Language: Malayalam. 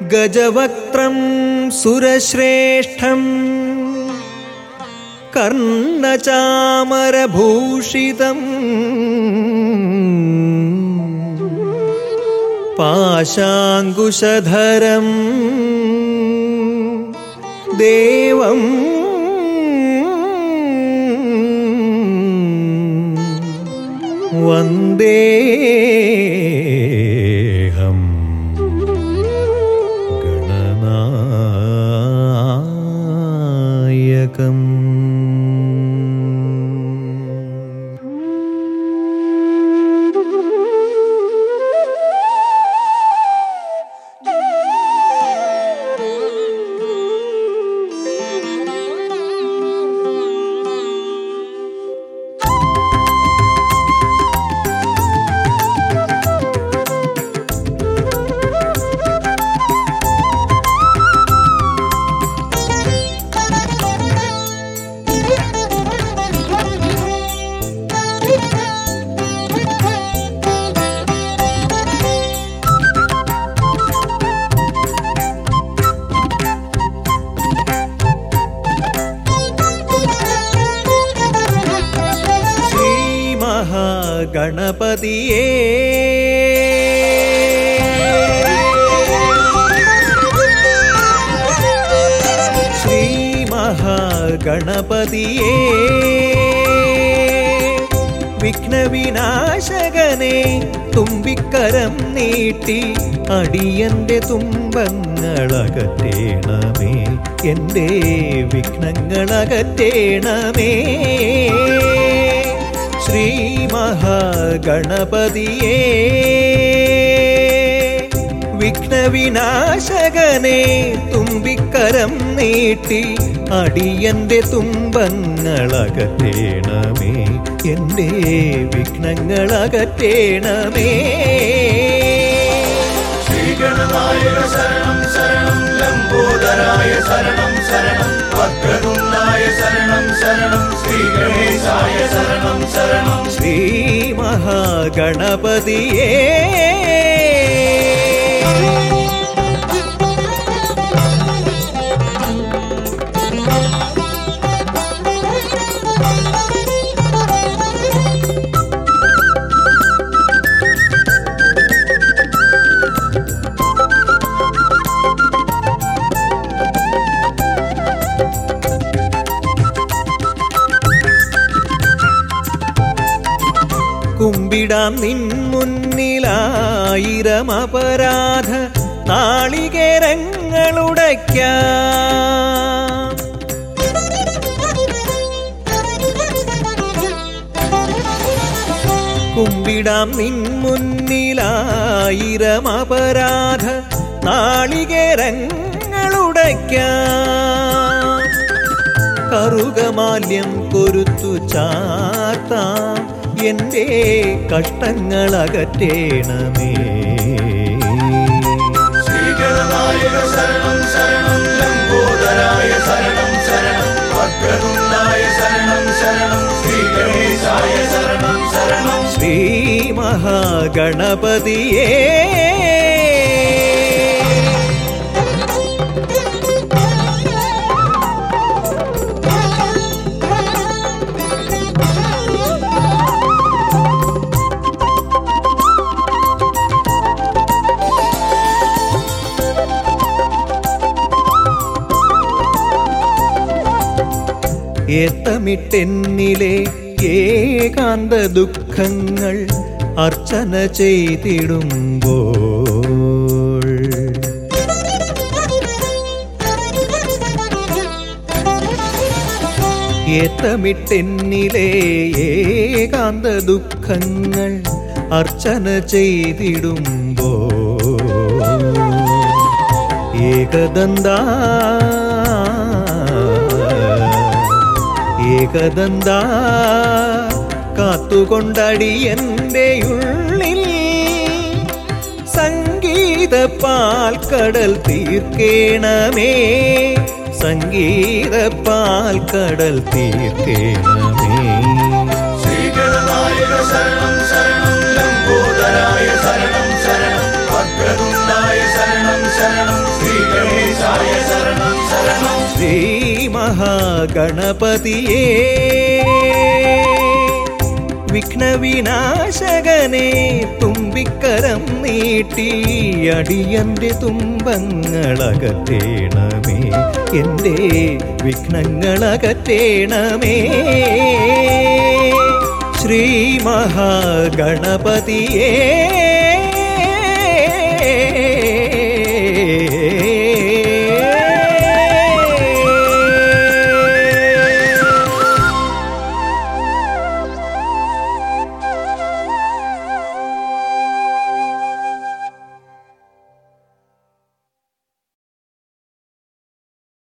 ഗജവക്ത്രം സുരശ്രേഷ്ഠം കർണചാമരഭൂഷിതം പാശാങ്കുശധരം ദേവം വന്ദേഹം ഗണനായകം. ഗണപതിയേ ശ്രീ മഹാഗണപതിയേ വിഘ്നവിനാശകനെ തുമ്പിക്കരം നീട്ടി അടിയന്റെ തുമ്പങ്ങളകറ്റേണമേ, എൻ്റെ വിഘ്നങ്ങളകറ്റേണമേ. ശ്രീ മഹാഗണപതിയേ വിഘ്നവിനാശകനെ തുമ്പിക്കരം നീട്ടി അടിയന്റെ തുമ്പങ്ങളകറ്റേണമേ, എൻ്റെ വിഘ്നങ്ങളകറ്റേണമേ. ശ്രീഗണനായക ശരണം ശരണം, ലംബോദരായ ശരണം ശരണം, വക്രതുണ്ഡായ ശരണം ശരണം, ശ്രീഗണേശായ ശരണം ശരണം. ശ്രീ മഹാഗണപതിയേ കുമ്പിടാം നിൻ മുന്നിലായിരം അപരാധ നാളികേരങ്ങളുടയ്ക്കാം. കുമ്പിടാം നിൻ മുന്നിലായിരം അപരാധ നാളികേരങ്ങളുടയ്ക്കാം. കറുകമാല്യം കൊരുത്തു ചാർത്താം, എൻ്റെ കഷ്ടങ്ങളകറ്റേണമേ. ശ്രീഗണനായക ശരണം ശരണം, ലംബോദരായ ശരണം ശരണം, വക്രതുണ്ഡായ ശരണം ശരണം, ശ്രീഗണേശായ ശരണം ശരണം. ശ്രീ മഹാഗണപതിയേ ഏത്തമിട്ടെന്നിലെ ഏകാന്ത ദുഃഖങ്ങൾ അർച്ചന ചെയ്തിടുമ്പോൾ ഏത്തമിട്ടെന്നിലെ ഏകാന്ത ദുഃഖങ്ങൾ അർച്ചന ചെയ്തിടുമ്പോൾ ഏകദന്താ ഏകദന്താ കാത്തുകൊണ്ടടിയന്റെ ഉള്ളിൽ സംഗീത പാൽക്കടൽ തീർക്കേണമേ, സംഗീത പാൽക്കടൽ തീർക്കേണമേ. ശ്രീഗണനായക ശരണം ശരണം, ലംബോദരായ ശരണം ശരണം, വക്രതുണ്ഡായ ശരണം ശരണം, ഗണേശായ ശരണം ശരണം ശ്രീ മഹാഗണപതിയേ വിഘ്നവിനാശകനെ തുമ്പിക്കരം നീട്ടി അടിയന്റെ തുമ്പങ്ങളകറ്റേണമേ എൻ്റെ വിഘ്നങ്ങളകറ്റേണമേ ശ്രീ മഹാഗണപതിയേ